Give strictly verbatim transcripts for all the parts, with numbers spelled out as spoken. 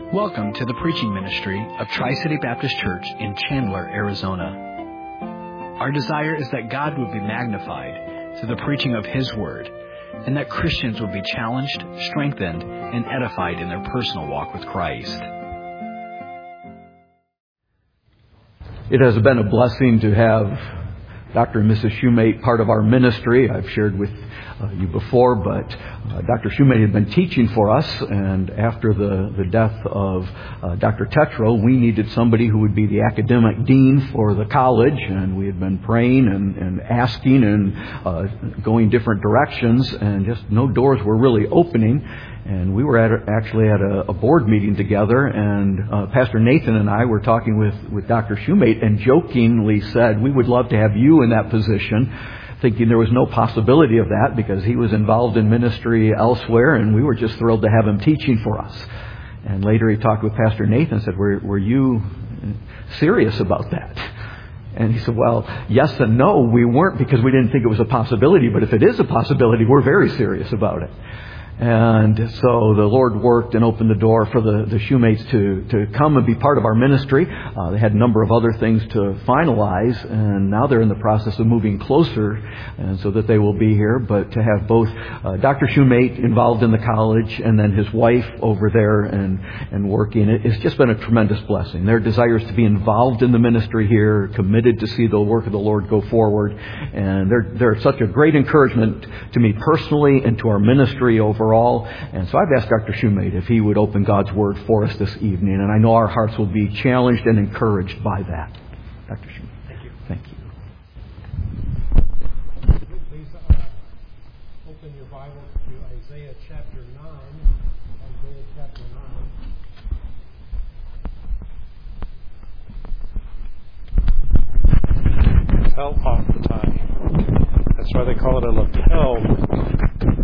Welcome to the preaching ministry of Tri-City Baptist Church in Chandler, Arizona. Our desire is that God would be magnified through the preaching of His Word, and that Christians would be challenged, strengthened, and edified in their personal walk with Christ. It has been a blessing to have Doctor and Missus Shoemate part of our ministry. I've shared with uh, you before, but uh, Doctor Shoemate had been teaching for us, and after the, the death of uh, Doctor Tetro, we needed somebody who would be the academic dean for the college, and we had been praying and, and asking and uh, going different directions, and just no doors were really opening. And we were at a, actually at a, a board meeting together, and uh, Pastor Nathan and I were talking with, with Doctor Shoemate, and jokingly said, we would love to have you in that position, thinking there was no possibility of that because he was involved in ministry elsewhere, and we were just thrilled to have him teaching for us. And later he talked with Pastor Nathan and said, were, were you serious about that? And he said, well, yes and no, we weren't, because we didn't think it was a possibility, but if it is a possibility, we're very serious about it. And so the Lord worked and opened the door for the, the Shoemates to, to come and be part of our ministry. Uh, they had a number of other things to finalize, and now they're in the process of moving closer, and so that they will be here. But to have both uh, Doctor Shoemate involved in the college and then his wife over there and, and working, it, it's just been a tremendous blessing. Their desire is to be involved in the ministry here, committed to see the work of the Lord go forward. And they're, they're such a great encouragement to me personally and to our ministry overall. All. And so I've asked Doctor Shoemate if he would open God's Word for us this evening, and I know our hearts will be challenged and encouraged by that. Doctor Shoemate. Thank you. Thank you. Please uh, open your Bible to Isaiah chapter nine. Isaiah chapter nine. Lapel off the tie. That's why they call it a lapel.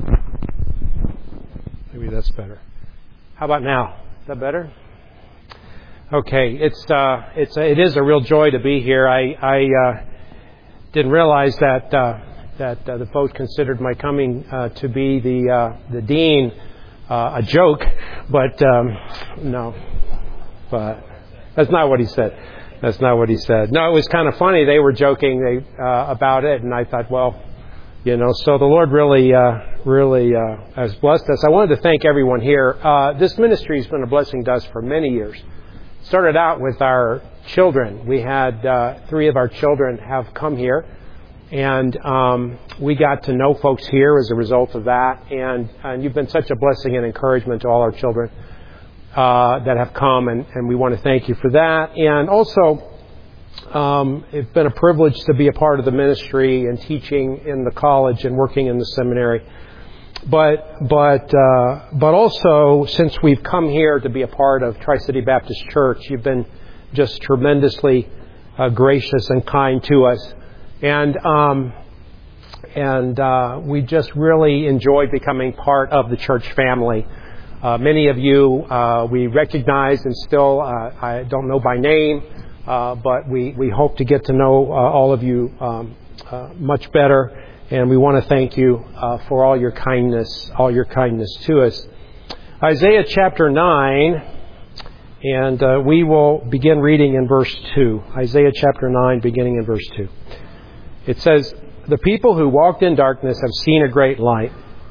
Maybe that's better. How about now? Is that better? Okay, it's uh, it's it is a real joy to be here. I I uh, didn't realize that uh, that uh, the folks considered my coming uh, to be the uh, the dean uh, a joke, but um, no, but that's not what he said. That's not what he said. No, it was kind of funny. They were joking they, uh, about it, and I thought, well, you know, so the Lord really, uh, really uh, has blessed us. I wanted to thank everyone here. Uh, this ministry has been a blessing to us for many years. Started out with our children. We had uh, three of our children have come here, and um, we got to know folks here as a result of that. And, and you've been such a blessing and encouragement to all our children uh, that have come, and, and we want to thank you for that. And also, Um, it's been a privilege to be a part of the ministry and teaching in the college and working in the seminary. But but uh, but also, since we've come here to be a part of Tri-City Baptist Church, you've been just tremendously uh, gracious and kind to us, and um, and uh, we just really enjoyed becoming part of the church family. Uh, many of you uh, we recognize and still uh, I don't know by name. Uh, but we, we hope to get to know uh, all of you um, uh, much better, and we want to thank you uh, for all your kindness, all your kindness to us. Isaiah chapter nine, and uh, we will begin reading in verse two. Isaiah chapter nine, beginning in verse two. It says, "The people who walked in darkness have seen a great light.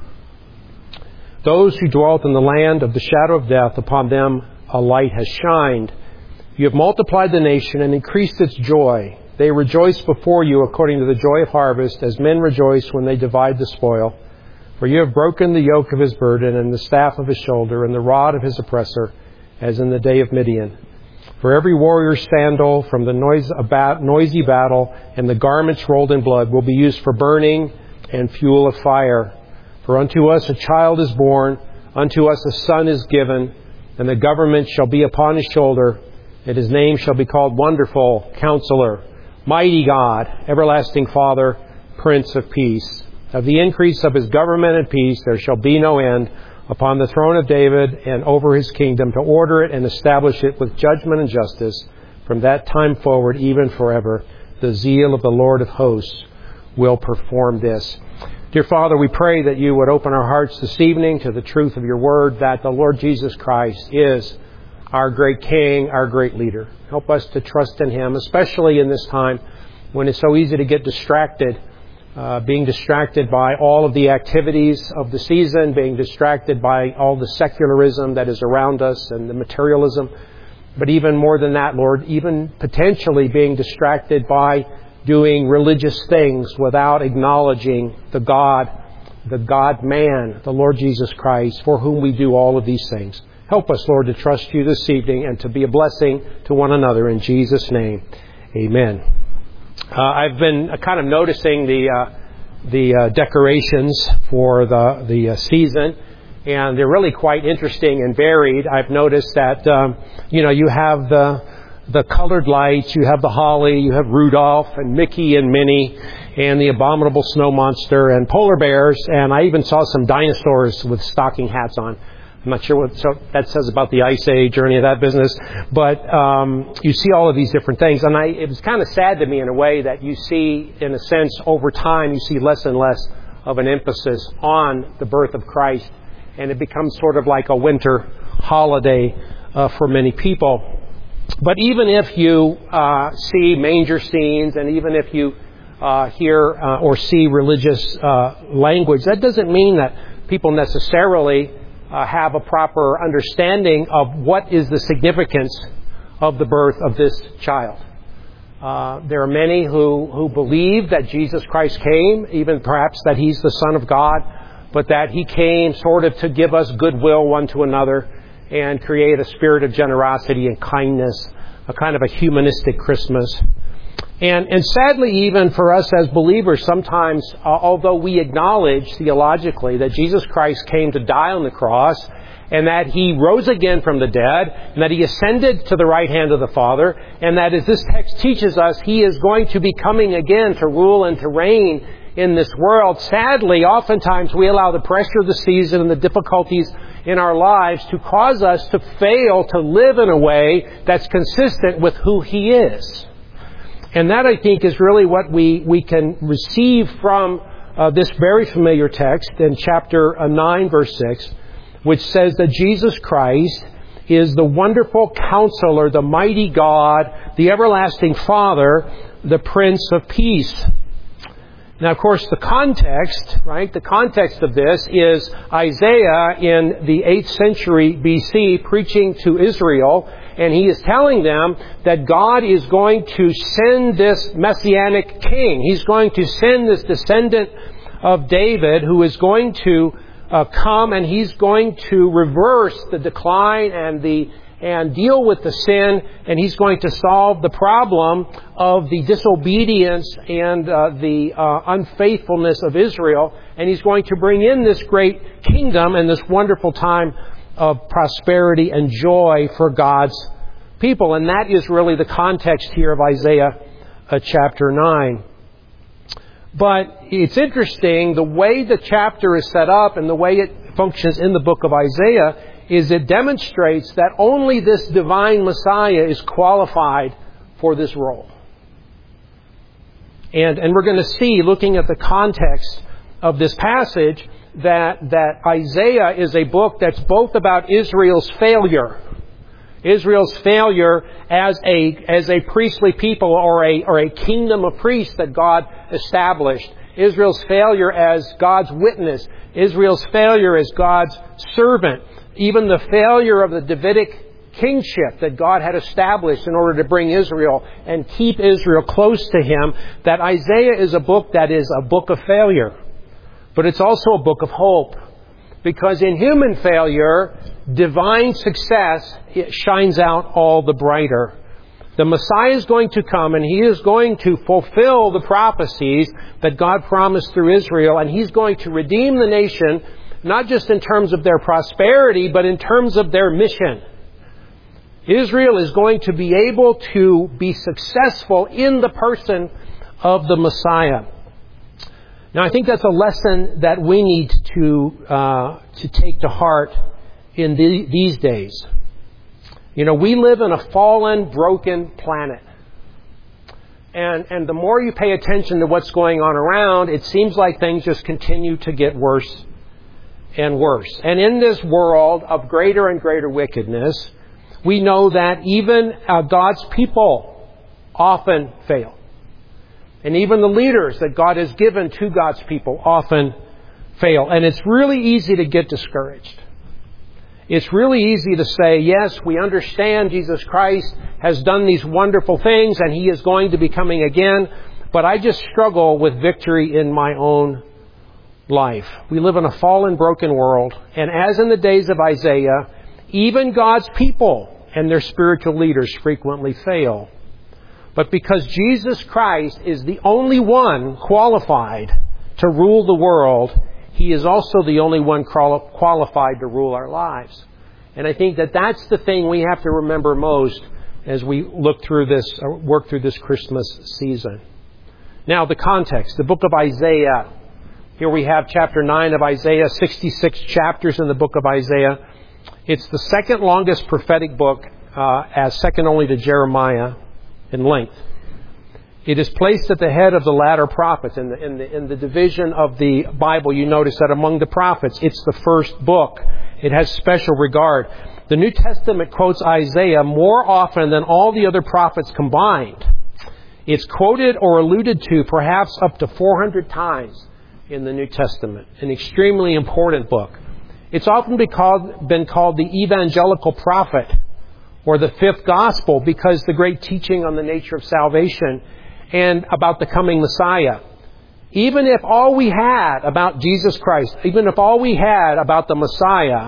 Those who dwelt in the land of the shadow of death, upon them a light has shined. You have multiplied the nation and increased its joy. They rejoice before you according to the joy of harvest, as men rejoice when they divide the spoil. For you have broken the yoke of his burden and the staff of his shoulder and the rod of his oppressor, as in the day of Midian. For every warrior's sandal from the noise of bat- noisy battle and the garments rolled in blood will be used for burning and fuel of fire. For unto us a child is born, unto us a son is given, and the government shall be upon his shoulder. And his name shall be called Wonderful, Counselor, Mighty God, Everlasting Father, Prince of Peace. Of the increase of his government and peace there shall be no end upon the throne of David and over his kingdom, to order it and establish it with judgment and justice from that time forward, even forever. The zeal of the Lord of hosts will perform this." Dear Father, we pray that you would open our hearts this evening to the truth of your word, that the Lord Jesus Christ is our great King, our great leader. Help us to trust in Him, especially in this time when it's so easy to get distracted, uh, being distracted by all of the activities of the season, being distracted by all the secularism that is around us and the materialism. But even more than that, Lord, even potentially being distracted by doing religious things without acknowledging the God, the God-man, the Lord Jesus Christ, for whom we do all of these things. Help us, Lord, to trust You this evening and to be a blessing to one another. In Jesus' name, amen. Uh, I've been uh, kind of noticing the uh, the uh, decorations for the the uh, season, and they're really quite interesting and varied. I've noticed that um, you know you have the the colored lights, you have the holly, you have Rudolph and Mickey and Minnie, and the abominable snow monster and polar bears, and I even saw some dinosaurs with stocking hats on. I'm not sure what so that says about the Ice Age or any of that business, but um, you see all of these different things, and I, it was kind of sad to me in a way that you see, in a sense, over time, you see less and less of an emphasis on the birth of Christ, and it becomes sort of like a winter holiday uh, for many people. But even if you uh, see manger scenes, and even if you uh, hear uh, or see religious uh, language, that doesn't mean that people necessarily Uh, have a proper understanding of what is the significance of the birth of this child. Uh, there are many who, who believe that Jesus Christ came, even perhaps that He's the Son of God, but that He came sort of to give us goodwill one to another and create a spirit of generosity and kindness, a kind of a humanistic Christmas. And, and sadly, even for us as believers, sometimes, uh, although we acknowledge theologically that Jesus Christ came to die on the cross, and that He rose again from the dead, and that He ascended to the right hand of the Father, and that, as this text teaches us, He is going to be coming again to rule and to reign in this world. Sadly, oftentimes we allow the pressure of the season and the difficulties in our lives to cause us to fail to live in a way that's consistent with who He is. And that, I think, is really what we, we can receive from uh, this very familiar text in chapter uh, nine, verse six, which says that Jesus Christ is the wonderful Counselor, the mighty God, the everlasting Father, the Prince of Peace. Now, of course, the context, right, the context of this is Isaiah in the eighth century B C preaching to Israel, and he is telling them that God is going to send this messianic king. He's going to send this descendant of David who is going to uh, come, and He's going to reverse the decline and the and deal with the sin, and He's going to solve the problem of the disobedience and uh, the uh, unfaithfulness of Israel, and He's going to bring in this great kingdom and this wonderful time of prosperity and joy for God's people. And that is really the context here of Isaiah uh, chapter nine. But it's interesting, the way the chapter is set up and the way it functions in the book of Isaiah is it demonstrates that only this divine Messiah is qualified for this role. And, and we're going to see, looking at the context of this passage, that, that Isaiah is a book that's both about Israel's failure. Israel's failure as a, as a priestly people or a, or a kingdom of priests that God established. Israel's failure as God's witness. Israel's failure as God's servant. Even the failure of the Davidic kingship that God had established in order to bring Israel and keep Israel close to Him. That Isaiah is a book that is a book of failure. But it's also a book of hope. Because in human failure, divine success, it shines out all the brighter. The Messiah is going to come, and He is going to fulfill the prophecies that God promised through Israel, and He's going to redeem the nation, not just in terms of their prosperity, but in terms of their mission. Israel is going to be able to be successful in the person of the Messiah. Now, I think that's a lesson that we need to uh, to take to heart in the, these days. You know, we live in a fallen, broken planet. And, and the more you pay attention to what's going on around, it seems like things just continue to get worse and worse. And in this world of greater and greater wickedness, we know that even uh, God's people often fail. And even the leaders that God has given to God's people often fail. And it's really easy to get discouraged. It's really easy to say, yes, we understand Jesus Christ has done these wonderful things and He is going to be coming again, but I just struggle with victory in my own life. We live in a fallen, broken world, and as in the days of Isaiah, even God's people and their spiritual leaders frequently fail. But because Jesus Christ is the only one qualified to rule the world, He is also the only one qualified to rule our lives. And I think that that's the thing we have to remember most as we look through this, or work through this Christmas season. Now, the context, the book of Isaiah. Here we have chapter nine of Isaiah, sixty-six chapters in the book of Isaiah. It's the second longest prophetic book, uh, as second only to Jeremiah in length. It is placed at the head of the latter prophets. In the, in the, in the division of the Bible, you notice that among the prophets, it's the first book. It has special regard. The New Testament quotes Isaiah more often than all the other prophets combined. It's quoted or alluded to perhaps up to four hundred times in the New Testament. An extremely important book. It's often been called, been called the evangelical prophet or the fifth gospel because the great teaching on the nature of salvation and about the coming Messiah. Even if all we had about Jesus Christ, even if all we had about the Messiah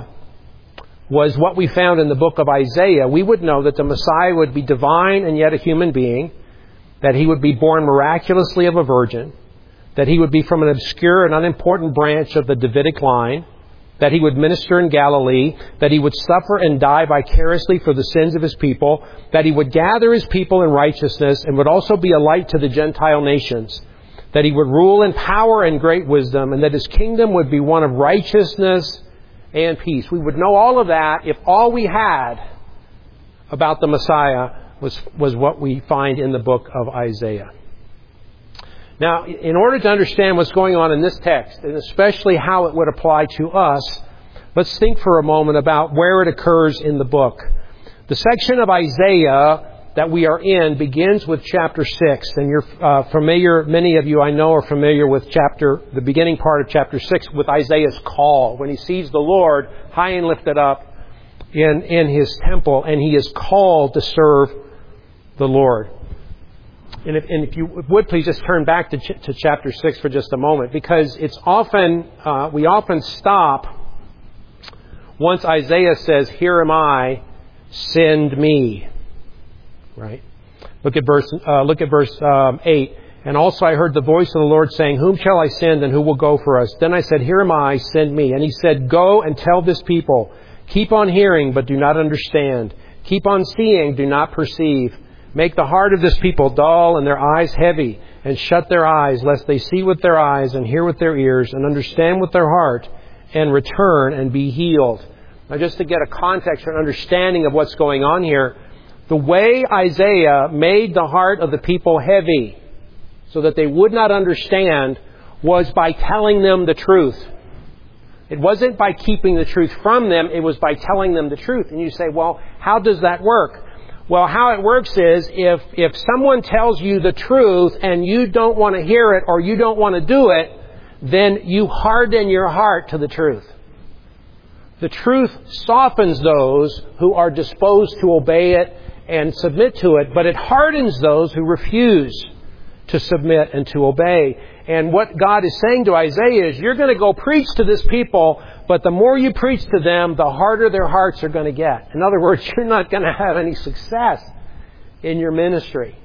was what we found in the book of Isaiah, we would know that the Messiah would be divine and yet a human being, that He would be born miraculously of a virgin, that He would be from an obscure and unimportant branch of the Davidic line, that He would minister in Galilee, that He would suffer and die vicariously for the sins of His people, that He would gather His people in righteousness and would also be a light to the Gentile nations, that He would rule in power and great wisdom, and that His kingdom would be one of righteousness and peace. We would know all of that if all we had about the Messiah was, was what we find in the book of Isaiah. Now, in order to understand what's going on in this text, and especially how it would apply to us, let's think for a moment about where it occurs in the book. The section of Isaiah that we are in begins with chapter six, and you're uh, familiar, many of you I know are familiar with chapter, the beginning part of chapter six with Isaiah's call, when he sees the Lord high and lifted up in, in His temple, and he is called to serve the Lord. And if, and if you would please just turn back to, ch- to chapter six for just a moment, because it's often, uh, we often stop once Isaiah says, "Here am I, send me." Right? Look at verse, uh, look at verse um, eight. "And also I heard the voice of the Lord saying, Whom shall I send and who will go for us? Then I said, Here am I, send me. And He said, Go and tell this people, keep on hearing, but do not understand. Keep on seeing, do not perceive. Make the heart of this people dull and their eyes heavy, and shut their eyes, lest they see with their eyes and hear with their ears and understand with their heart and return and be healed." Now, just to get a context or an understanding of what's going on here, the way Isaiah made the heart of the people heavy so that they would not understand was by telling them the truth. It wasn't by keeping the truth from them, it was by telling them the truth. And you say, well, how does that work? Well, how it works is if, if someone tells you the truth and you don't want to hear it or you don't want to do it, then you harden your heart to the truth. The truth softens those who are disposed to obey it and submit to it, but it hardens those who refuse to submit and to obey. And what God is saying to Isaiah is, you're going to go preach to this people, but the more you preach to them, the harder their hearts are going to get. In other words, you're not going to have any success in your ministry.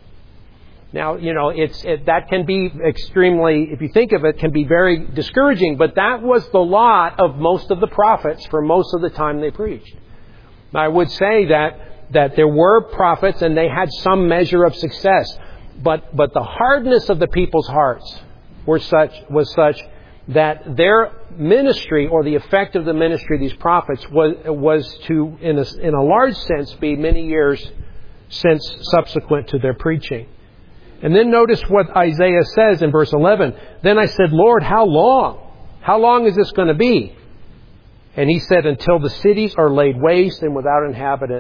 Now, you know, it's it, that can be extremely, if you think of it, can be very discouraging, but that was the lot of most of the prophets for most of the time they preached. Now, I would say that that there were prophets and they had some measure of success, but but the hardness of the people's hearts were such was such that their ministry, or the effect of the ministry of these prophets, was was to, in a, in a large sense, be many years since subsequent to their preaching. And then notice what Isaiah says in verse eleven. "Then I said, Lord, how long? How long is this going to be? And He said, until the cities are laid waste and without inhabitant,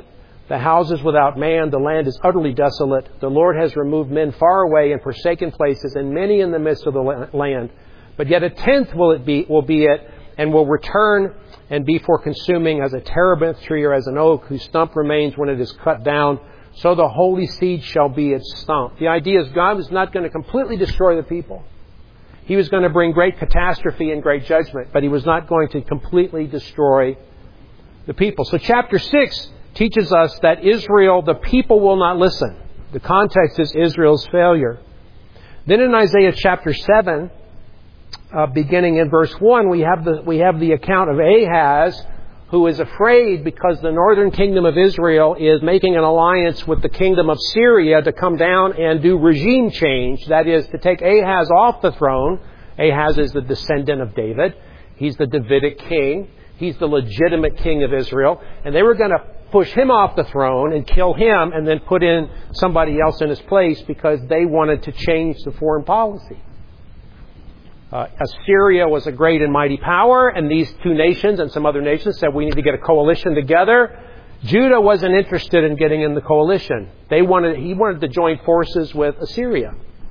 The houses without man, the land is utterly desolate. The Lord has removed men far away in forsaken places, and many in the midst of the land. But yet a tenth will it be, will be it, and will return and be for consuming as a terebinth tree or as an oak whose stump remains when it is cut down. So the holy seed shall be its stump. The idea is God was not going to completely destroy the people. He was going to bring great catastrophe and great judgment, but He was not going to completely destroy the people. So chapter six teaches us that Israel, the people will not listen. The context is Israel's failure. Then in Isaiah chapter seven, uh, beginning in verse one, we have the we have the account of Ahaz, who is afraid because the northern kingdom of Israel is making an alliance with the kingdom of Syria to come down and do regime change. That is, to take Ahaz off the throne. Ahaz is the descendant of David. He's the Davidic king. He's the legitimate king of Israel. And they were going to push him off the throne and kill him and then put in somebody else in his place because they wanted to change the foreign policy. Uh, Assyria was a great and mighty power, and these two nations and some other nations said we need to get a coalition together. Judah wasn't interested in getting in the coalition. They wanted, he wanted to join forces with Assyria.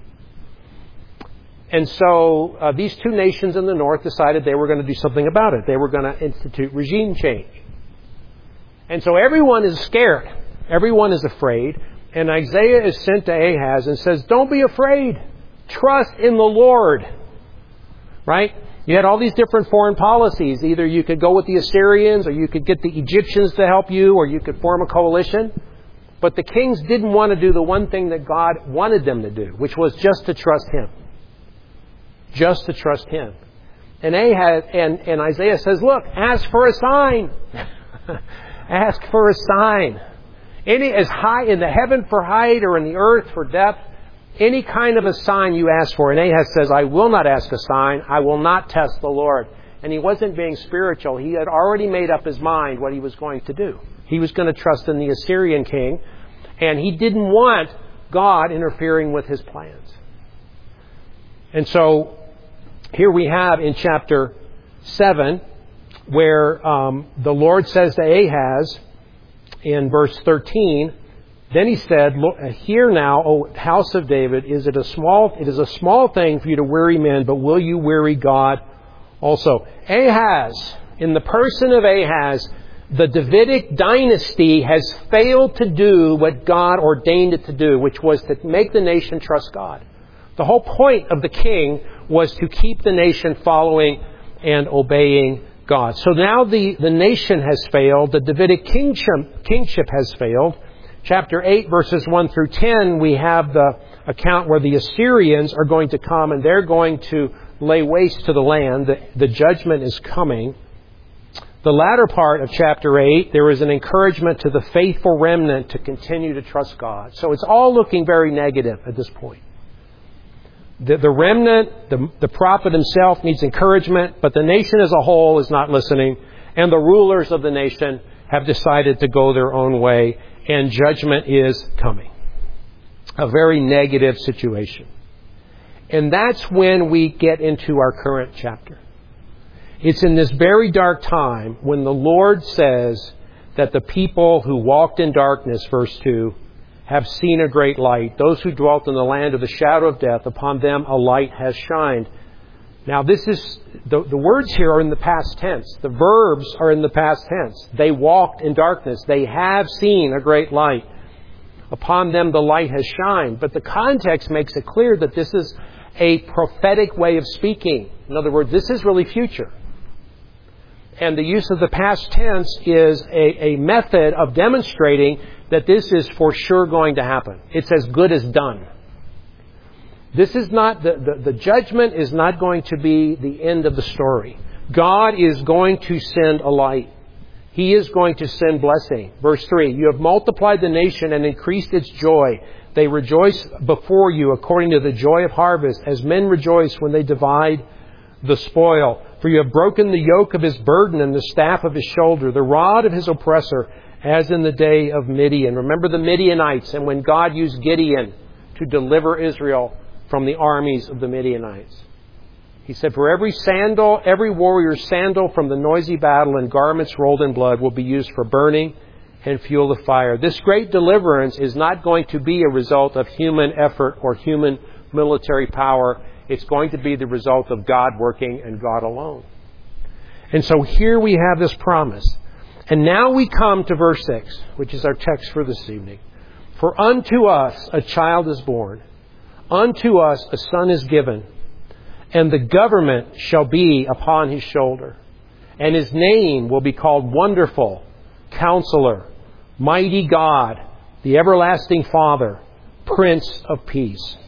And so uh, these two nations in the north decided they were going to do something about it. They were going to institute regime change. And so everyone is scared. Everyone is afraid. And Isaiah is sent to Ahaz and says, don't be afraid. Trust in the Lord. Right? You had all these different foreign policies. Either you could go with the Assyrians, or you could get the Egyptians to help you, or you could form a coalition. But the kings didn't want to do the one thing that God wanted them to do, which was just to trust Him. Just to trust Him. And Ahaz, and, and Isaiah says, look, ask for a sign. Ask for a sign. Any as high in the heaven for height or in the earth for depth, any kind of a sign you ask for. And Ahaz says, I will not ask a sign. I will not test the Lord. And he wasn't being spiritual. He had already made up his mind what he was going to do. He was going to trust in the Assyrian king. And he didn't want God interfering with his plans. And so here we have in chapter seven, where um, the Lord says to Ahaz in verse thirteen, then he said, hear now, O house of David, is it a small, it is a small thing for you to weary men, but will you weary God also? Ahaz, in the person of Ahaz, the Davidic dynasty has failed to do what God ordained it to do, which was to make the nation trust God. The whole point of the king was to keep the nation following and obeying God. So now the, the nation has failed. The Davidic kingship, kingship has failed. Chapter eight, verses one through ten, we have the account where the Assyrians are going to come and they're going to lay waste to the land. The, the judgment is coming. The latter part of chapter eight, there is an encouragement to the faithful remnant to continue to trust God. So it's all looking very negative at this point. The, the remnant, the, the prophet himself needs encouragement, but the nation as a whole is not listening, and the rulers of the nation have decided to go their own way, and judgment is coming. A very negative situation. And that's when we get into our current chapter. It's in this very dark time when the Lord says that the people who walked in darkness, verse two, have seen a great light. Those who dwelt in the land of the shadow of death, upon them a light has shined. Now this is, the, the words here are in the past tense. The verbs are in the past tense. They walked in darkness. They have seen a great light. Upon them the light has shined. But the context makes it clear that this is a prophetic way of speaking. In other words, this is really future. And the use of the past tense is a, a method of demonstrating that this is for sure going to happen. It's as good as done. This is not, the, the, the judgment is not going to be the end of the story. God is going to send a light. He is going to send blessing. Verse three, you have multiplied the nation and increased its joy. They rejoice before you according to the joy of harvest, as men rejoice when they divide the spoil. For you have broken the yoke of his burden and the staff of his shoulder, the rod of his oppressor, as in the day of Midian. Remember the Midianites, and when God used Gideon to deliver Israel from the armies of the Midianites. He said, for every sandal, every warrior's sandal from the noisy battle and garments rolled in blood will be used for burning, and fuel the fire. This great deliverance is not going to be a result of human effort or human military power. It's going to be the result of God working and God alone. And so here we have this promise. And now we come to verse six, which is our text for this evening. For unto us a child is born, unto us a son is given, and the government shall be upon his shoulder. And his name will be called Wonderful, Counselor, Mighty God, the Everlasting Father, Prince of Peace.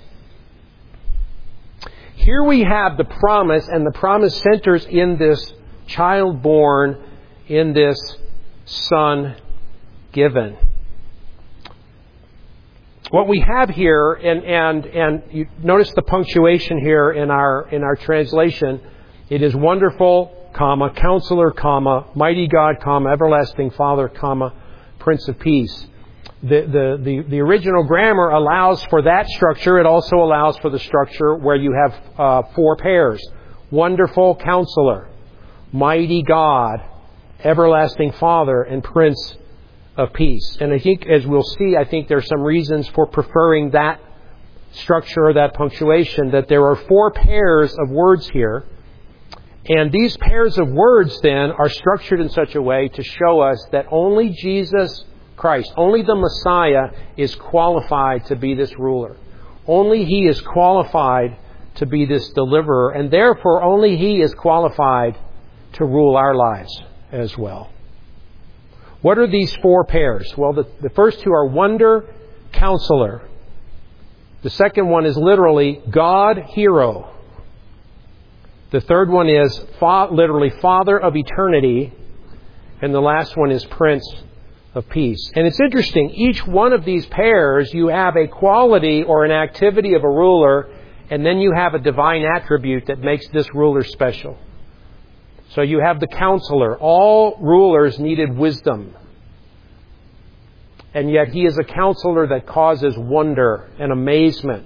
Here we have the promise, and the promise centers in this child born, in this son given. What we have here, and and and you notice the punctuation here in our in our translation. It is Wonderful, comma, Counselor, comma, Mighty God, comma, Everlasting Father, comma, Prince of Peace. The, the, the, the original grammar allows for that structure. It also allows for the structure where you have uh, four pairs. Wonderful Counselor, Mighty God, Everlasting Father, and Prince of Peace. And I think, as we'll see, I think there are some reasons for preferring that structure or that punctuation, that there are four pairs of words here. And these pairs of words, then, are structured in such a way to show us that only Jesus Christ, only the Messiah, is qualified to be this ruler. Only He is qualified to be this deliverer, and therefore only He is qualified to rule our lives as well. What are these four pairs? Well, the, the first two are Wonder, Counselor. The second one is literally God, Hero. The third one is fa- literally Father of Eternity. And the last one is Prince of Peace. And it's interesting, each one of these pairs, you have a quality or an activity of a ruler, and then you have a divine attribute that makes this ruler special. So you have the Counselor. All rulers needed wisdom. And yet He is a Counselor that causes wonder and amazement.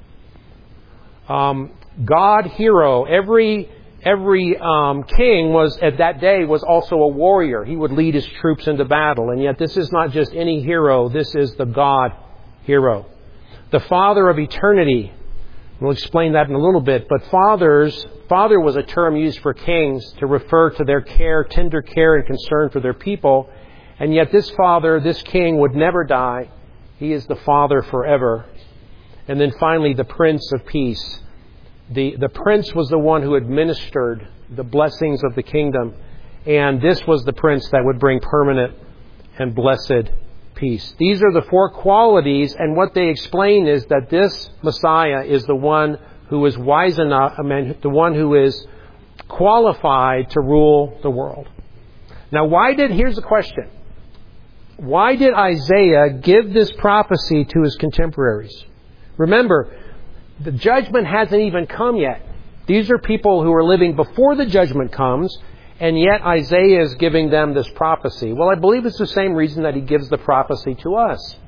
Um, God, Hero. Every every um, king was at that day was also a warrior. He would lead his troops into battle. And yet this is not just any hero. This is the God Hero. The Father of Eternity. We'll explain that in a little bit. But fathers, father was a term used for kings to refer to their care, tender care and concern for their people. And yet this father, this king, would never die. He is the Father forever. And then finally, the Prince of Peace. The, the prince was the one who administered the blessings of the kingdom. And this was the prince that would bring permanent and blessed peace. These are the four qualities, and what they explain is that this Messiah is the one who is wise enough, I mean, the one who is qualified to rule the world. Now, why did, here's the question. Why did Isaiah give this prophecy to his contemporaries? Remember, the judgment hasn't even come yet. These are people who are living before the judgment comes, and yet Isaiah is giving them this prophecy. Well, I believe it's the same reason that he gives the prophecy to us.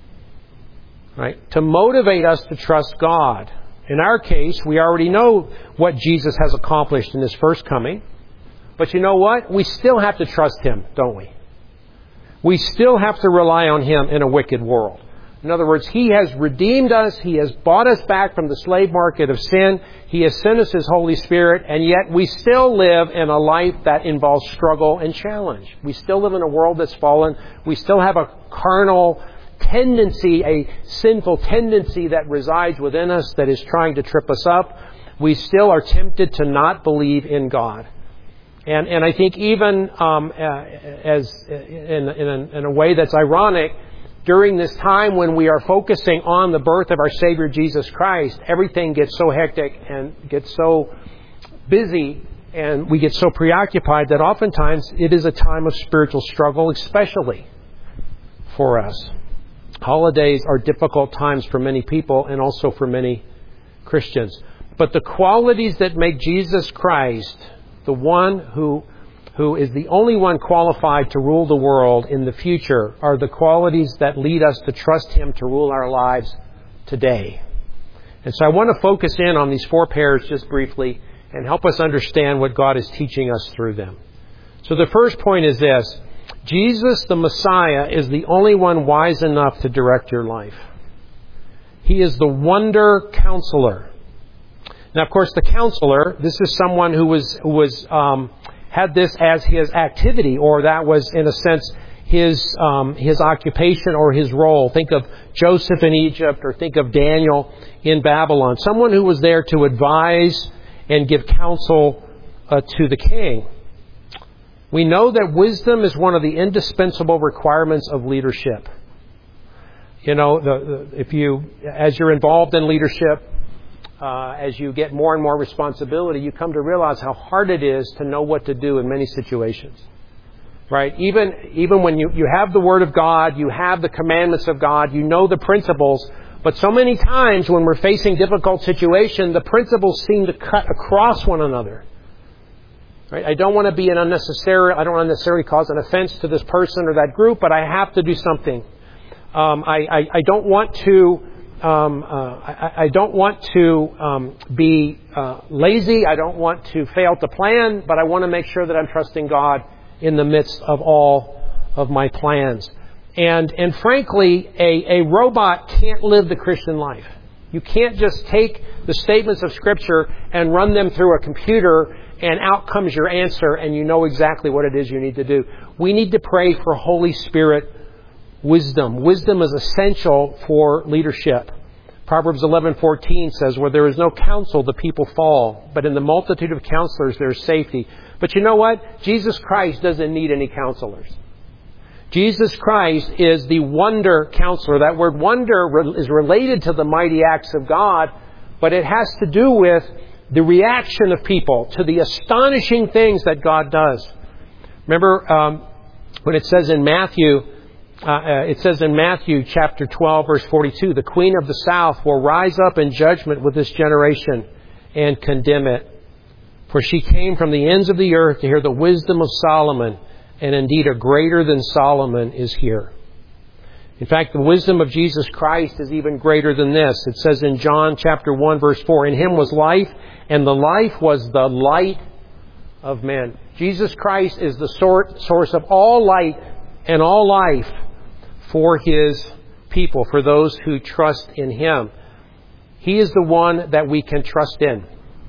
Right? To motivate us to trust God. In our case, we already know what Jesus has accomplished in His first coming. But you know what? We still have to trust Him, don't we? We still have to rely on Him in a wicked world. In other words, He has redeemed us. He has bought us back from the slave market of sin. He has sent us His Holy Spirit. And yet we still live in a life that involves struggle and challenge. We still live in a world that's fallen. We still have a carnal tendency, a sinful tendency that resides within us that is trying to trip us up. We still are tempted to not believe in God. And and I think even um, uh, as in, in, a, in a way that's ironic, during this time when we are focusing on the birth of our Savior Jesus Christ, everything gets so hectic and gets so busy and we get so preoccupied that oftentimes it is a time of spiritual struggle, especially for us. Holidays are difficult times for many people and also for many Christians. But the qualities that make Jesus Christ the one who who is the only one qualified to rule the world in the future are the qualities that lead us to trust Him to rule our lives today. And so I want to focus in on these four pairs just briefly and help us understand what God is teaching us through them. So the first point is this. Jesus, the Messiah, is the only one wise enough to direct your life. He is the wonder counselor. Now, of course, the counselor, this is someone who was who was um, had this as his activity, or that was, in a sense, his um, his occupation or his role. Think of Joseph in Egypt, or think of Daniel in Babylon. Someone who was there to advise and give counsel uh, to the king. We know that wisdom is one of the indispensable requirements of leadership. You know, the, the, if you, as you're involved in leadership, uh, as you get more and more responsibility, you come to realize how hard it is to know what to do in many situations. Right? Even, even when you, you have the Word of God, you have the commandments of God, you know the principles, but so many times when we're facing difficult situations, the principles seem to cut across one another. Right? I don't want to be an unnecessary, I don't want to necessarily cause an offense to this person or that group, but I have to do something. Um, I, I, I don't want to, um, uh, I, I don't want to um, be uh, lazy. I don't want to fail to plan, but I want to make sure that I'm trusting God in the midst of all of my plans. And and frankly, a, a robot can't live the Christian life. You can't just take the statements of Scripture and run them through a computer and out comes your answer and you know exactly what it is you need to do. We need to pray for Holy Spirit wisdom. Wisdom is essential for leadership. Proverbs eleven fourteen says, where there is no counsel, the people fall. But in the multitude of counselors, there is safety. But you know what? Jesus Christ doesn't need any counselors. Jesus Christ is the wonder counselor. That word wonder is related to the mighty acts of God, but it has to do with the reaction of people to the astonishing things that God does. Remember um, when it says in Matthew, uh, it says in Matthew chapter twelve, verse forty-two, the queen of the south will rise up in judgment with this generation and condemn it. For she came from the ends of the earth to hear the wisdom of Solomon, and indeed a greater than Solomon is here. In fact, the wisdom of Jesus Christ is even greater than this. It says in John chapter one, verse four, in Him was life, and the life was the light of men. Jesus Christ is the source of all light and all life for His people, for those who trust in Him. He is the one that we can trust in.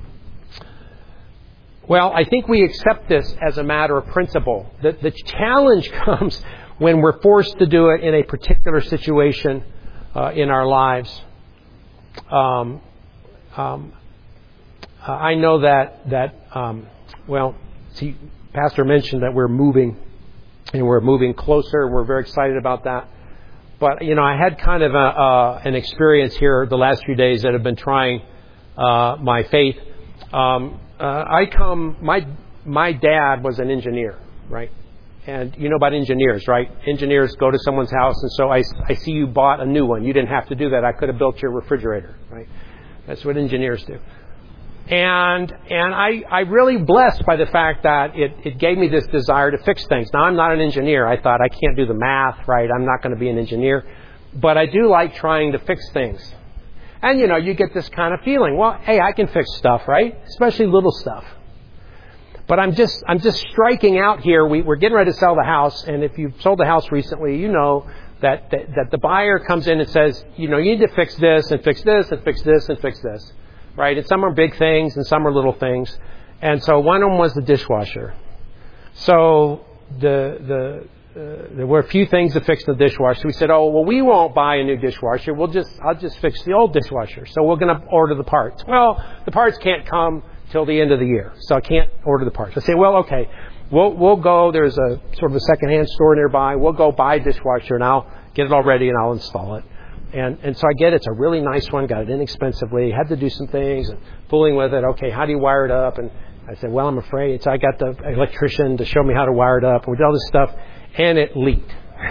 Well, I think we accept this as a matter of principle. The, the challenge comes when we're forced to do it in a particular situation uh, in our lives. Um, um, I know that, that um, well, see, Pastor mentioned that we're moving, and we're moving closer, and we're very excited about that. But, you know, I had kind of a, uh, an experience here the last few days that have been trying uh, my faith. Um, uh, I come, my my dad was an engineer, right? And you know about engineers, right? Engineers go to someone's house, and so I, I see you bought a new one. You didn't have to do that. I could have built your refrigerator, right? That's what engineers do. And and I, I really blessed by the fact that it, it gave me this desire to fix things. Now, I'm not an engineer. I thought I can't do the math, right? I'm not going to be an engineer. But I do like trying to fix things. And, you know, you get this kind of feeling. Well, hey, I can fix stuff, right? Especially little stuff. But I'm just I'm just striking out here. We, we're getting ready to sell the house. And if you've sold the house recently, you know that, that, that the buyer comes in and says, you know, you need to fix this and fix this and fix this and fix this. Right? And some are big things and some are little things. And so one of them was the dishwasher. So the the uh, there were a few things to fix in the dishwasher. So we said, oh, well, we won't buy a new dishwasher. We'll just I'll just fix the old dishwasher. So we're going to order the parts. Well, the parts can't come till the end of the year. So I can't order the parts. I say, well, okay, we'll we'll go. There's a sort of a secondhand store nearby. We'll go buy a dishwasher and I'll get it all ready and I'll install it. And and so I get it. It's a really nice one. Got it inexpensively. Had to do some things and fooling with it. Okay, how do you wire it up? And I said, well, I'm afraid. So I got the electrician to show me how to wire it up. And we did all this stuff. And it leaked.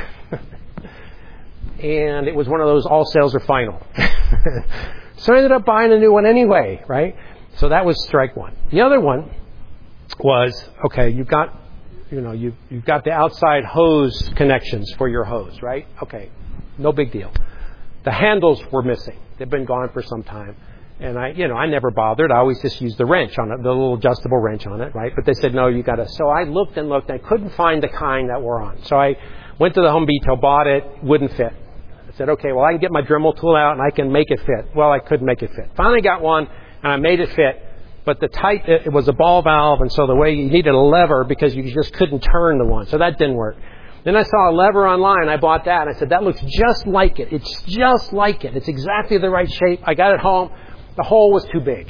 And it was one of those all sales are final. So I ended up buying a new one anyway, right? So that was strike one. The other one was, okay, you've got, you know, you've, you've got the outside hose connections for your hose, right? Okay, no big deal. The handles were missing. They've been gone for some time. And I, you know, I never bothered. I always just used the wrench on it, the little adjustable wrench on it, right? But they said, no, you got to. So I looked and looked, and I couldn't find the kind that we're on. So I went to the Home Depot, bought it, wouldn't fit. I said, okay, well, I can get my Dremel tool out and I can make it fit. Well, I couldn't make it fit. Finally got one, and I made it fit. But the type, it was a ball valve, and so the way you needed a lever because you just couldn't turn the one. So that didn't work. Then I saw a lever online. I bought that. And I said, that looks just like it. It's just like it. It's exactly the right shape. I got it home. The hole was too big.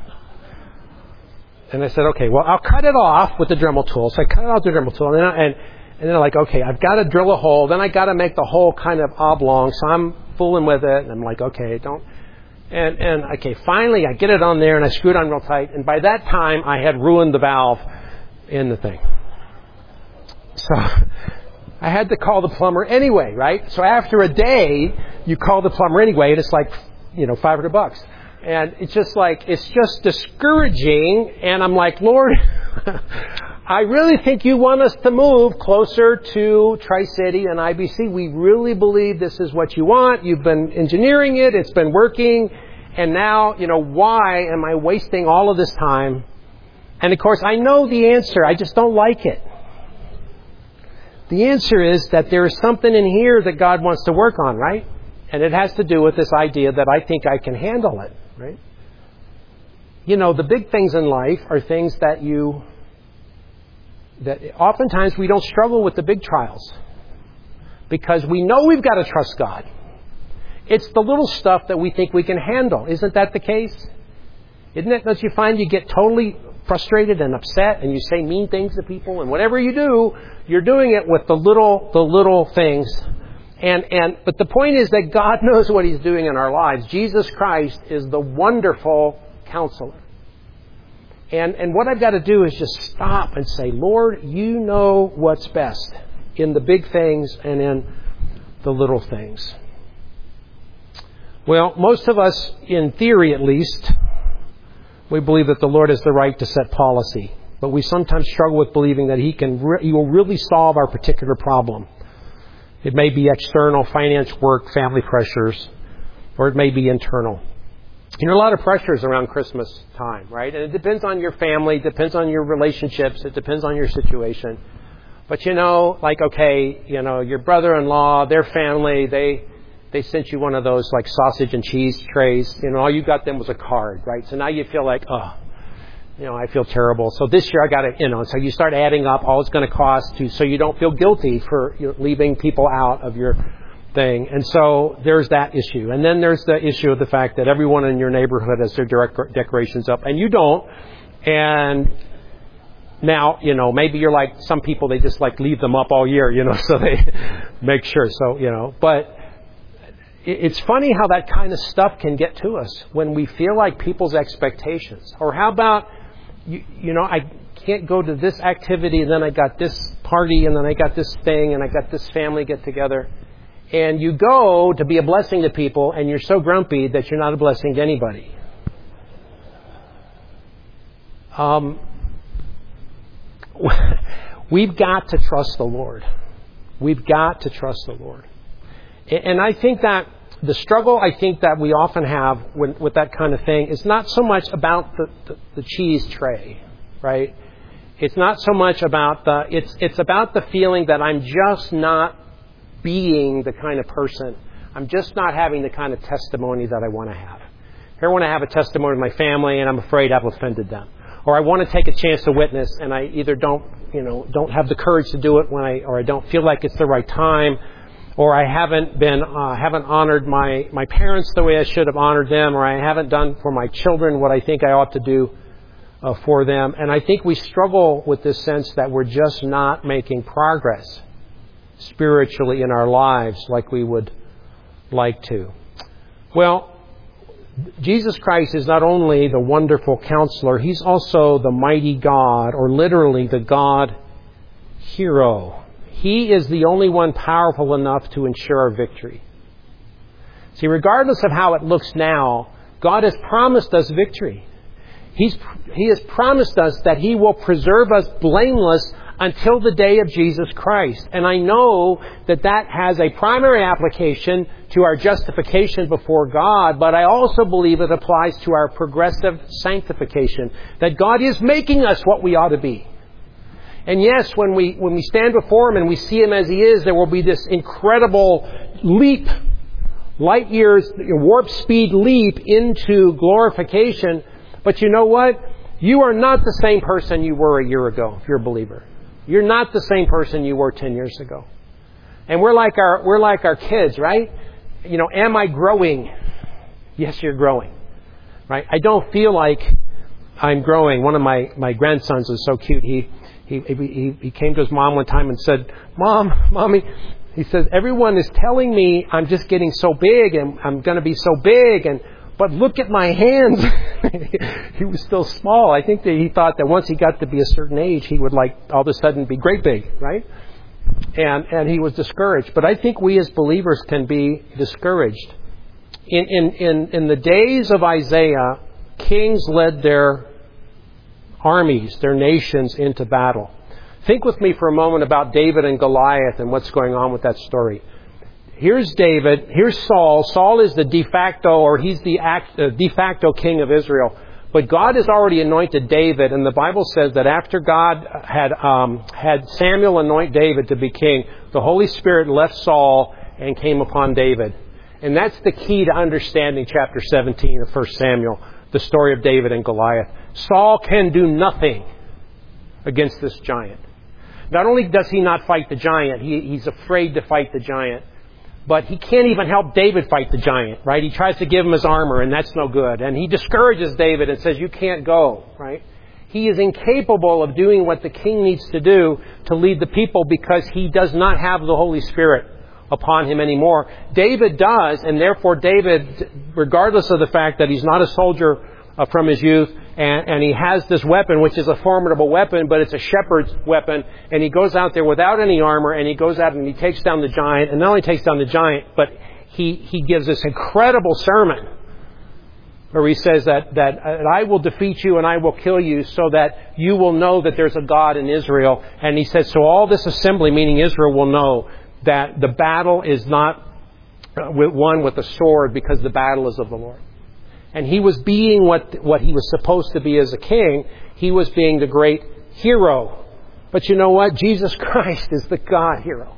And I said, okay, well, I'll cut it off with the Dremel tool. So I cut it off with the Dremel tool. And then, and, and then I'm like, okay, I've got to drill a hole. Then I got to make the hole kind of oblong. So I'm fooling with it. And I'm like, okay, don't. And, and okay, finally I get it on there and I screw it on real tight. And by that time, I had ruined the valve in the thing. So I had to call the plumber anyway, right? So after a day, you call the plumber anyway, and it's like, you know, five hundred bucks. And it's just like, it's just discouraging. And I'm like, Lord, I really think you want us to move closer to Tri-City and I B C. We really believe this is what you want. You've been engineering it. It's been working. And now, you know, why am I wasting all of this time? And of course, I know the answer. I just don't like it. The answer is that there is something in here that God wants to work on, right? And it has to do with this idea that I think I can handle it, right? You know, the big things in life are things that you, that oftentimes we don't struggle with the big trials because we know we've got to trust God. It's the little stuff that we think we can handle. Isn't that the case? Isn't it? Don't you find you get totally frustrated and upset and you say mean things to people, and whatever you do, you're doing it with the little, the little things. And, and, but the point is that God knows what He's doing in our lives. Jesus Christ is the wonderful Counselor. And, and what I've got to do is just stop and say, Lord, you know what's best in the big things and in the little things. Well, most of us, in theory at least, we believe that the Lord has the right to set policy. But we sometimes struggle with believing that He can re- He will really solve our particular problem. It may be external, finance, work, family pressures, or it may be internal. You know, a lot of pressures around Christmas time, right? And it depends on your family, it depends on your relationships, it depends on your situation. But you know, like, okay, you know, your brother-in-law, their family, they they sent you one of those like sausage and cheese trays. You know, all you got them was a card, right? So now you feel like, oh, you know, I feel terrible. So this year I got to, you know, so you start adding up all it's going to cost to, so you don't feel guilty for, you know, leaving people out of your thing. And so there's that issue. And then there's the issue of the fact that everyone in your neighborhood has their direct decorations up and you don't. And now, you know, maybe you're like some people, they just like leave them up all year, you know, so they make sure. So, you know, but it's funny how that kind of stuff can get to us when we feel like people's expectations. Or how about, you, you know, I can't go to this activity and then I got this party and then I got this thing and I got this family get together. And you go to be a blessing to people and you're so grumpy that you're not a blessing to anybody. Um, we've got to trust the Lord. We've got to trust the Lord. And I think that the struggle I think that we often have with, with that kind of thing is not so much about the, the, the cheese tray, right? It's not so much about the, it's, it's about the feeling that I'm just not being the kind of person. I'm just not having the kind of testimony that I want to have. I want to have a testimony with my family and I'm afraid I've offended them. Or I want to take a chance to witness and I either don't, you know, don't have the courage to do it when I, or I don't feel like it's the right time. Or I haven't been, uh, haven't honored my, my parents the way I should have honored them, or I haven't done for my children what I think I ought to do uh, for them. And I think we struggle with this sense that we're just not making progress spiritually in our lives like we would like to. Well, Jesus Christ is not only the wonderful Counselor, He's also the mighty God, or literally the God hero. He is the only one powerful enough to ensure our victory. See, regardless of how it looks now, God has promised us victory. He's, he has promised us that He will preserve us blameless until the day of Jesus Christ. And I know that that has a primary application to our justification before God, but I also believe it applies to our progressive sanctification, that God is making us what we ought to be. And yes, when we when we stand before Him and we see Him as He is, there will be this incredible leap, light years, warp speed leap into glorification. But you know what? You are not the same person you were a year ago, if you're a believer. You're not the same person you were ten years ago. And we're like our we're like our kids, right? You know, am I growing? Yes, you're growing. Right? I don't feel like I'm growing. One of my, my grandsons is so cute. He He, he he came to his mom one time and said, "Mom, Mommy," he says, "everyone is telling me I'm just getting so big and I'm going to be so big, and but look at my hands." He was still small. I think that he thought that once he got to be a certain age, he would like all of a sudden be great big, right? And and he was discouraged. But I think we as believers can be discouraged. In in in, in the days of Isaiah, kings led their armies, their nations into battle. Think with me for a moment about David and Goliath and what's going on with that story. Here's David, here's Saul. Saul is the de facto, or he's the act, uh, de facto king of Israel. But God has already anointed David, and the Bible says that after God had um, had Samuel anoint David to be king, the Holy Spirit left Saul and came upon David. And that's the key to understanding chapter seventeen of First Samuel, the story of David and Goliath. Saul can do nothing against this giant. Not only does he not fight the giant, he, he's afraid to fight the giant, but he can't even help David fight the giant, right? He tries to give him his armor, and that's no good. And he discourages David and says, "You can't go," right? He is incapable of doing what the king needs to do to lead the people because he does not have the Holy Spirit upon him anymore. David does, and therefore David, regardless of the fact that he's not a soldier uh, from his youth, and, and he has this weapon, which is a formidable weapon, but it's a shepherd's weapon, and he goes out there without any armor, and he goes out and he takes down the giant, and not only takes down the giant, but he, he gives this incredible sermon where he says that, that I will defeat you and I will kill you so that you will know that there's a God in Israel. And he says, so all this assembly, meaning Israel, will know that the battle is not won with a sword, because the battle is of the Lord. And he was being what, what he was supposed to be as a king. He was being the great hero. But you know what? Jesus Christ is the God hero.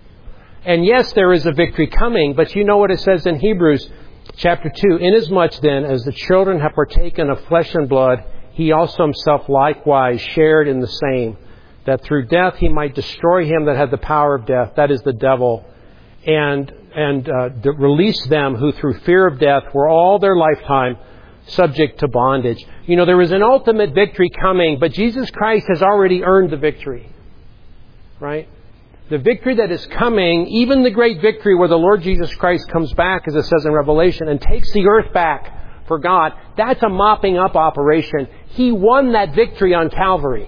And yes, there is a victory coming, but you know what it says in Hebrews chapter two. Inasmuch then as the children have partaken of flesh and blood, he also himself likewise shared in the same, that through death he might destroy him that had the power of death, that is the devil, and and uh, release them who through fear of death were all their lifetime subject to bondage. You know, there is an ultimate victory coming, but Jesus Christ has already earned the victory. Right? The victory that is coming, even the great victory where the Lord Jesus Christ comes back, as it says in Revelation, and takes the earth back for God, that's a mopping up operation. He won that victory on Calvary.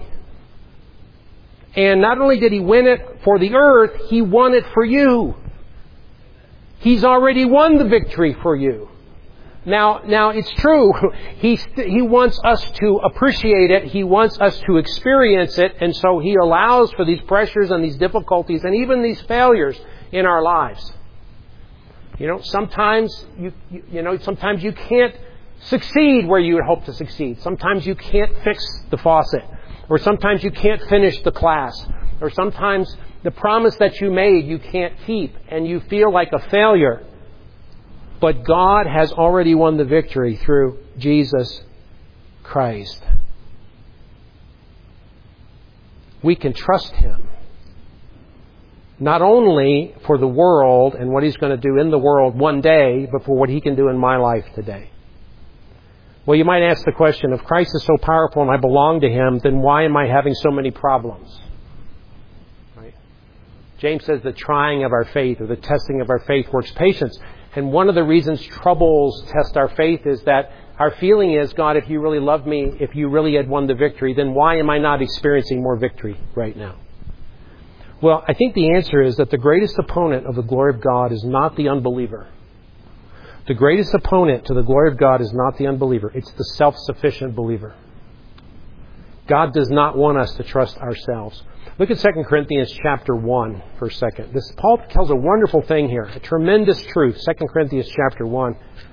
And not only did he win it for the earth, he won it for you. He's already won the victory for you. Now, now it's true. He, he wants us to appreciate it. He wants us to experience it. And so he allows for these pressures and these difficulties and even these failures in our lives. You know, sometimes you, you, you know, sometimes you can't succeed where you would hope to succeed. Sometimes you can't fix the faucet. Or sometimes you can't finish the class. Or sometimes the promise that you made you can't keep and you feel like a failure. But God has already won the victory through Jesus Christ. We can trust Him. Not only for the world and what He's going to do in the world one day, but for what He can do in my life today. Well, you might ask the question, if Christ is so powerful and I belong to Him, then why am I having so many problems? Right? James says the trying of our faith, or the testing of our faith, works patience. And one of the reasons troubles test our faith is that our feeling is, God, if you really loved me, if you really had won the victory, then why am I not experiencing more victory right now? Well, I think the answer is that the greatest opponent of the glory of God is not the unbeliever. The greatest opponent to the glory of God is not the unbeliever. It's the self-sufficient believer. God does not want us to trust ourselves. Look at Second Corinthians chapter one for a second. This Paul tells a wonderful thing here, a tremendous truth. Second Corinthians chapter one.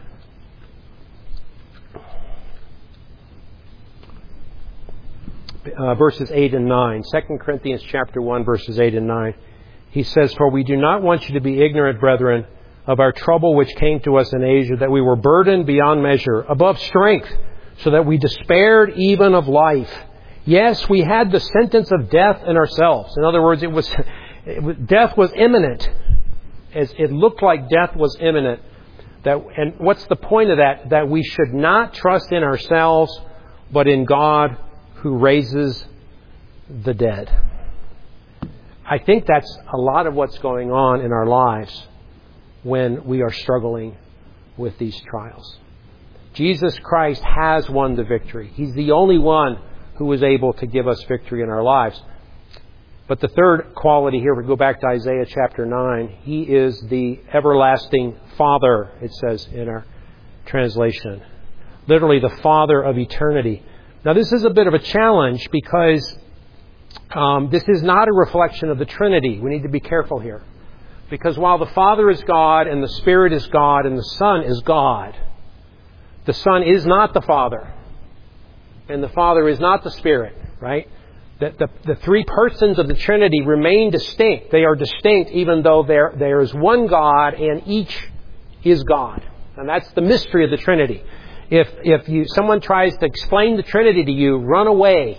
Uh, verses eight and nine. Second Corinthians chapter one, verses eight and nine. He says, "For we do not want you to be ignorant, brethren, of our trouble which came to us in Asia, that we were burdened beyond measure, above strength, so that we despaired even of life. Yes, we had the sentence of death in ourselves." In other words, it was, it was death was imminent. As it looked like death was imminent. That, and what's the point of that? That we should not trust in ourselves, but in God who raises the dead. I think that's a lot of what's going on in our lives when we are struggling with these trials. Jesus Christ has won the victory. He's the only one who is able to give us victory in our lives. But the third quality here, we go back to Isaiah chapter nine. He is the everlasting Father, it says in our translation. Literally the Father of eternity. Now this is a bit of a challenge because um, this is not a reflection of the Trinity. We need to be careful here. Because while the Father is God and the Spirit is God and the Son is God, the Son is not the Father. And the Father is not the Spirit, right? The, the, the three persons of the Trinity remain distinct. They are distinct even though there, there is one God and each is God. And that's the mystery of the Trinity. If if you someone tries to explain the Trinity to you, run away.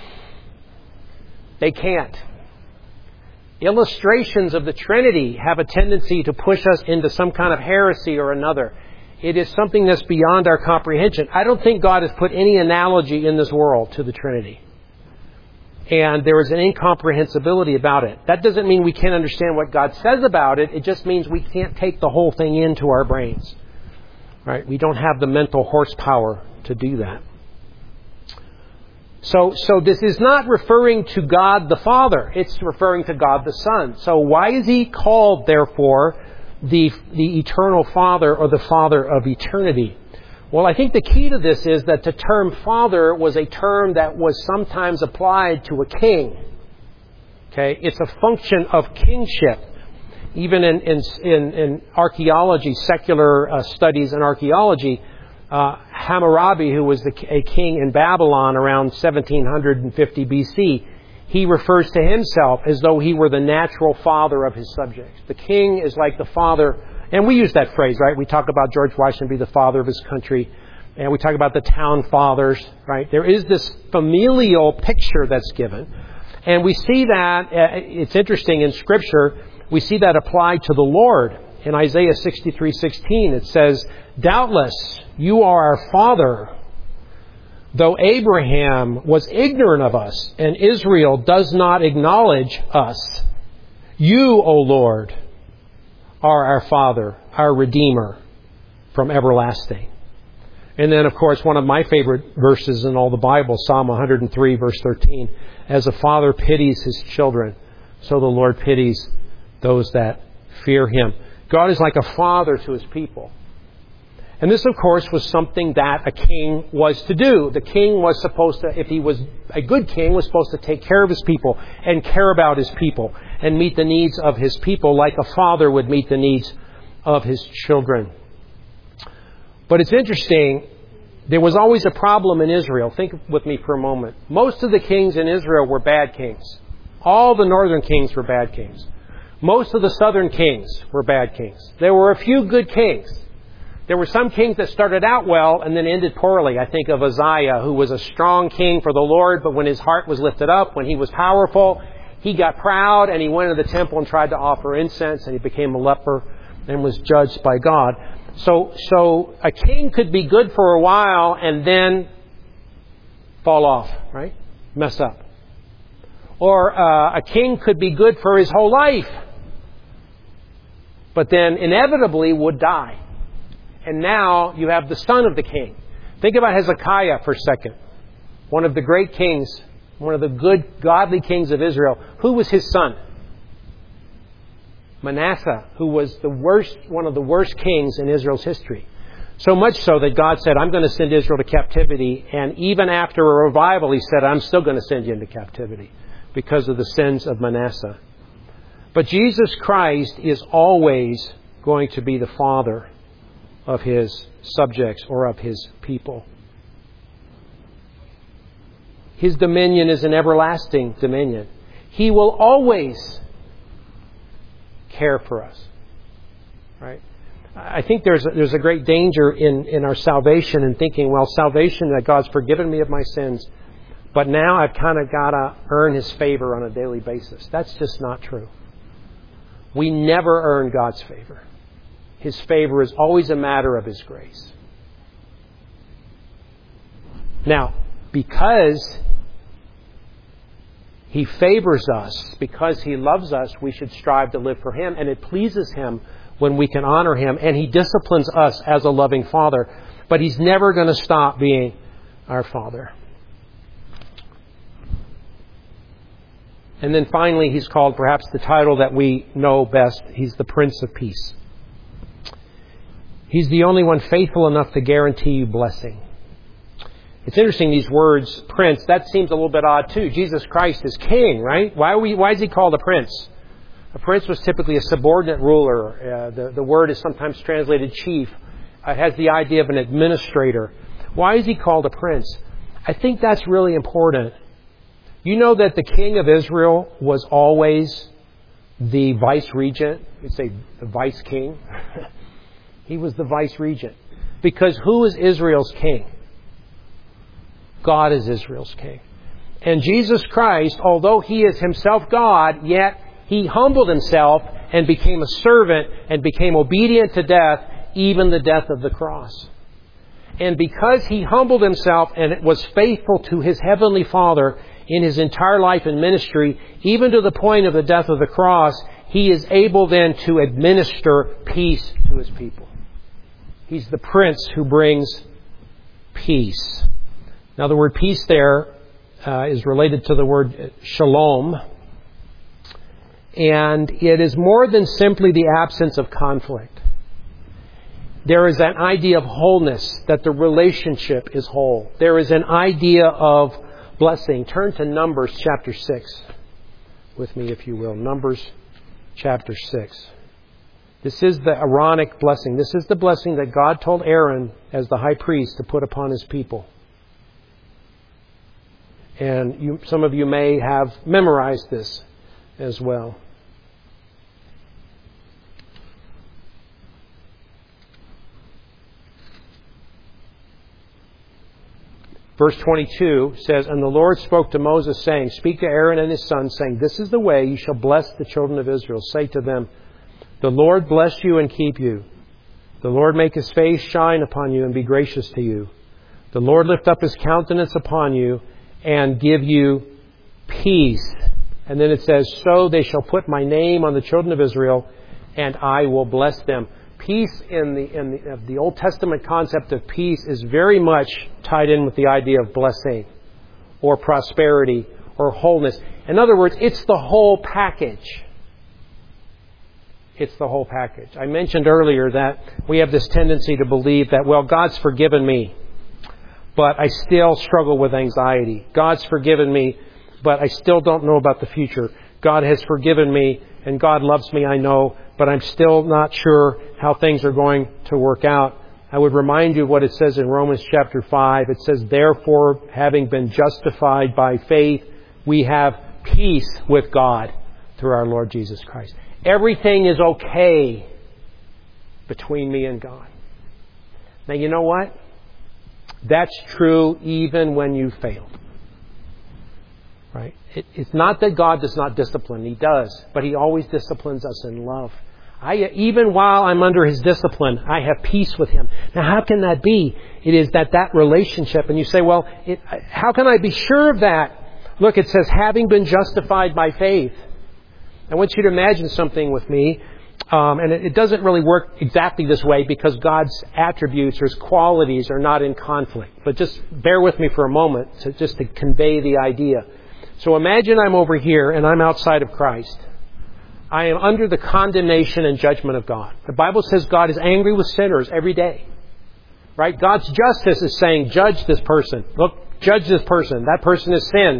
They can't. Illustrations of the Trinity have a tendency to push us into some kind of heresy or another. It is something that's beyond our comprehension. I don't think God has put any analogy in this world to the Trinity. And there is an incomprehensibility about it. That doesn't mean we can't understand what God says about it. It just means we can't take the whole thing into our brains. Right? We don't have the mental horsepower to do that. So, so this is not referring to God the Father. It's referring to God the Son. So why is He called, therefore, the, the eternal Father or the Father of eternity? Well, I think the key to this is that the term Father was a term that was sometimes applied to a king. Okay? It's a function of kingship. Even in, in, in, in archaeology, secular uh, studies in archaeology, uh, Hammurabi, who was the, a king in Babylon around seventeen fifty B C, he refers to himself as though he were the natural father of his subjects. The king is like the father, and we use that phrase, right? We talk about George Washington being the father of his country, and we talk about the town fathers, right? There is this familial picture that's given, and we see that, uh, it's interesting in Scripture, we see that applied to the Lord. In Isaiah sixty-three sixteen, it says, "Doubtless you are our father, though Abraham was ignorant of us, and Israel does not acknowledge us. You, O Lord, are our Father, our Redeemer from everlasting." And then, of course, one of my favorite verses in all the Bible, Psalm one hundred three, verse thirteen, "As a father pities his children, so the Lord pities those that fear Him." God is like a father to His people. And this, of course, was something that a king was to do. The king was supposed to, if he was a good king, was supposed to take care of his people and care about his people and meet the needs of his people like a father would meet the needs of his children. But it's interesting, there was always a problem in Israel. Think with me for a moment. Most of the kings in Israel were bad kings. All the northern kings were bad kings. Most of the southern kings were bad kings. There were a few good kings. There were some kings that started out well and then ended poorly. I think of Uzziah, who was a strong king for the Lord, but when his heart was lifted up, when he was powerful, he got proud and he went to the temple and tried to offer incense, and he became a leper and was judged by God. So, so a king could be good for a while and then fall off, right? Mess up. Or uh, a king could be good for his whole life, but then inevitably would die. And now you have the son of the king. Think about Hezekiah for a second. One of the great kings, one of the good, godly kings of Israel. Who was his son? Manasseh, who was the worst, one of the worst kings in Israel's history. So much so that God said, I'm going to send Israel to captivity. And even after a revival, He said, I'm still going to send you into captivity. because of the sins of Manasseh. But Jesus Christ is always going to be the Father of His subjects or of His people. His dominion is an everlasting dominion. He will always care for us. Right? I think there's a, there's a great danger in, in our salvation and thinking, well, salvation, that God's forgiven me of my sins, but now I've kind of got to earn His favor on a daily basis. That's just not true. We never earn God's favor. His favor is always a matter of His grace. Now, because He favors us, because He loves us, we should strive to live for Him, and it pleases Him when we can honor Him, and He disciplines us as a loving Father. But He's never going to stop being our Father. And then finally, He's called perhaps the title that we know best. He's the Prince of Peace. He's the only one faithful enough to guarantee you blessing. It's interesting, these words, Prince, that seems a little bit odd too. Jesus Christ is King, right? Why, are we, why is He called a Prince? A prince was typically a subordinate ruler. Uh, the, the word is sometimes translated chief. Uh, it has the idea of an administrator. Why is He called a prince? I think that's really important. You know that the king of Israel was always the vice regent. You'd say the vice king. He was the vice regent. Because who is Israel's king? God is Israel's king. And Jesus Christ, although He is Himself God, yet He humbled Himself and became a servant and became obedient to death, even the death of the cross. And because He humbled Himself and was faithful to His heavenly Father in His entire life and ministry, even to the point of the death of the cross, He is able then to administer peace to His people. He's the Prince who brings peace. Now the word peace there uh, is related to the word shalom. And it is more than simply the absence of conflict. There is an idea of wholeness, that the relationship is whole. There is an idea of blessing. Turn to Numbers chapter six with me, if you will. Numbers chapter six. This is the Aaronic blessing. This is the blessing that God told Aaron as the high priest to put upon His people. And you, some of you may have memorized this as well. Verse twenty-two says, And the Lord spoke to Moses, saying, Speak to Aaron and his sons, saying, This is the way you shall bless the children of Israel. Say to them, The Lord bless you and keep you. The Lord make His face shine upon you and be gracious to you. The Lord lift up His countenance upon you and give you peace. And then it says, So they shall put my name on the children of Israel, and I will bless them. Peace in the in the, uh, the Old Testament concept of peace is very much tied in with the idea of blessing or prosperity or wholeness. In other words, it's the whole package. It's the whole package. I mentioned earlier that we have this tendency to believe that, well, God's forgiven me, but I still struggle with anxiety. God's forgiven me, but I still don't know about the future. God has forgiven me, and God loves me, I know, but I'm still not sure how things are going to work out. I would remind you of what it says in Romans chapter five. It says, Therefore, having been justified by faith, we have peace with God through our Lord Jesus Christ. Everything is okay between me and God. Now, you know what? That's true even when you failed. Right? It, it's not that God does not discipline. He does. But He always disciplines us in love. I, even while I'm under His discipline, I have peace with Him. Now, how can that be? It is that that relationship, and you say, well, it, how can I be sure of that? Look, it says, having been justified by faith. I want you to imagine something with me. Um, and it, it doesn't really work exactly this way because God's attributes or His qualities are not in conflict. But just bear with me for a moment to, just to convey the idea. So imagine I'm over here and I'm outside of Christ. I am under the condemnation and judgment of God. The Bible says God is angry with sinners every day. Right? God's justice is saying, judge this person. Look, judge this person. That person has sinned.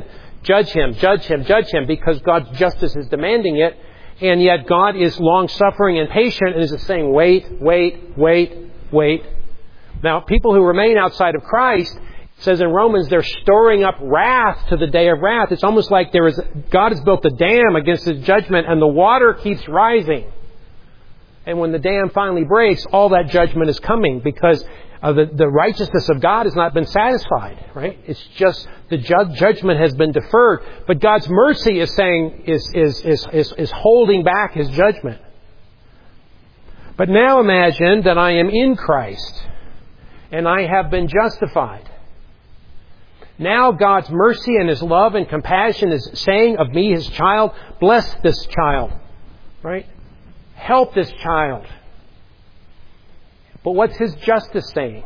Judge him, judge him, judge him, because God's justice is demanding it. And yet God is long-suffering and patient and is just saying, wait, wait, wait, wait. Now, people who remain outside of Christ, it says in Romans, they're storing up wrath to the day of wrath. It's almost like there is God has built a dam against His judgment, and the water keeps rising. And when the dam finally breaks, all that judgment is coming because uh, the, the righteousness of God has not been satisfied. Right? It's just the ju- judgment has been deferred, but God's mercy is saying is is is is, is holding back His judgment. But now imagine that I am in Christ, and I have been justified. Now God's mercy and His love and compassion is saying of me, His child, bless this child. Right? Help this child. But what's His justice saying?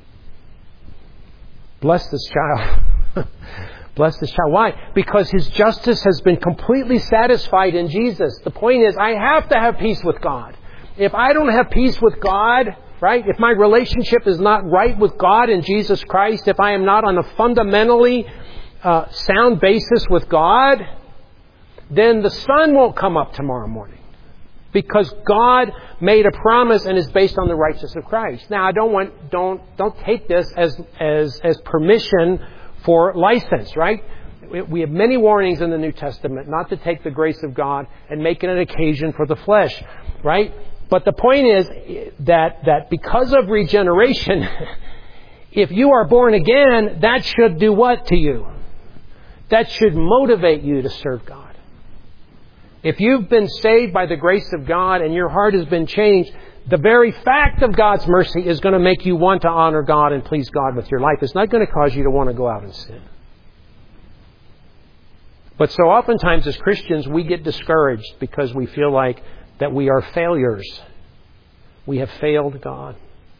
Bless this child. Bless this child. Why? Because His justice has been completely satisfied in Jesus. The point is, I have to have peace with God. If I don't have peace with God, right? If my relationship is not right with God in Jesus Christ, if I am not on a fundamentally uh, sound basis with God, then the sun won't come up tomorrow morning. Because God made a promise and is based on the righteousness of Christ. Now, I don't want don't don't take this as as as permission for license, right? We have many warnings in the New Testament not to take the grace of God and make it an occasion for the flesh, right? But the point is that that because of regeneration, if you are born again, that should do what to you? That should motivate you to serve God. If you've been saved by the grace of God and your heart has been changed, the very fact of God's mercy is going to make you want to honor God and please God with your life. It's not going to cause you to want to go out and sin. But so oftentimes as Christians, we get discouraged because we feel like that we are failures. We have failed God.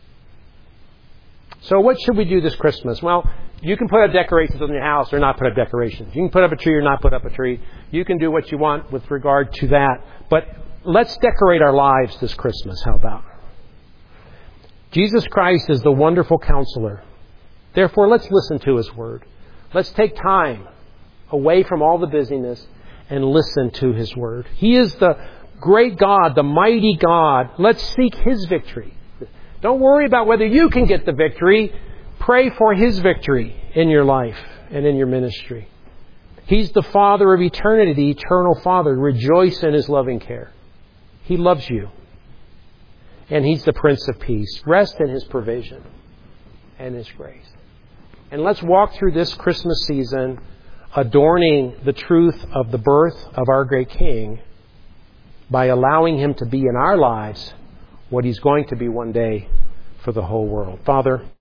So what should we do this Christmas? Well, you can put up decorations in your house or not put up decorations. You can put up a tree or not put up a tree. You can do what you want with regard to that. But let's decorate our lives this Christmas. How about? Jesus Christ is the wonderful counselor. Therefore, let's listen to His word. Let's take time away from all the busyness and listen to His word. He is the great God, the mighty God. Let's seek His victory. Don't worry about whether you can get the victory. Pray for His victory in your life and in your ministry. He's the Father of eternity, the eternal Father. Rejoice in His loving care. He loves you. And He's the Prince of Peace. Rest in His provision and His grace. And let's walk through this Christmas season adorning the truth of the birth of our great King by allowing Him to be in our lives what He's going to be one day for the whole world. Father,